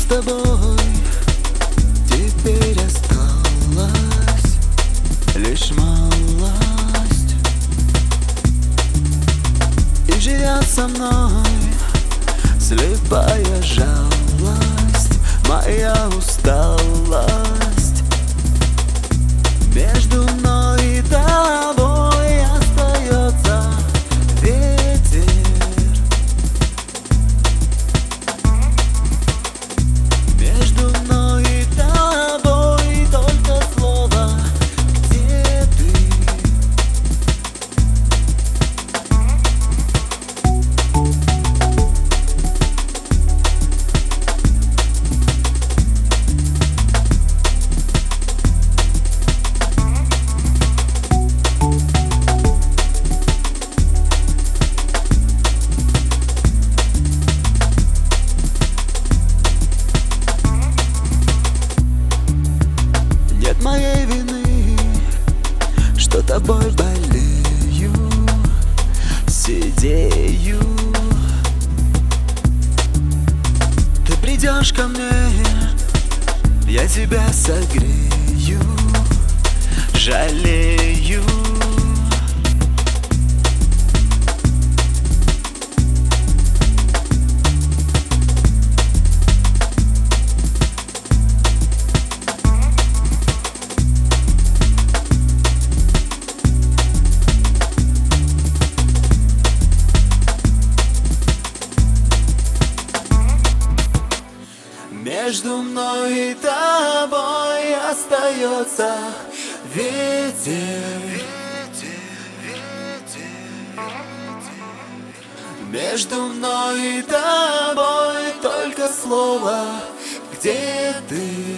тобой теперь осталась лишь малость, и живет со мной слепая жалость, моя усталость. Между мной и тобой остается ветер. Между мной и тобой только слово «Где ты?». Нет моей вины, что тобой болею, сидею. Ты придешь ко мне, я тебя согрею, жалею. Между мной и тобой остается ветер. Между мной и тобой только слово «Где ты?».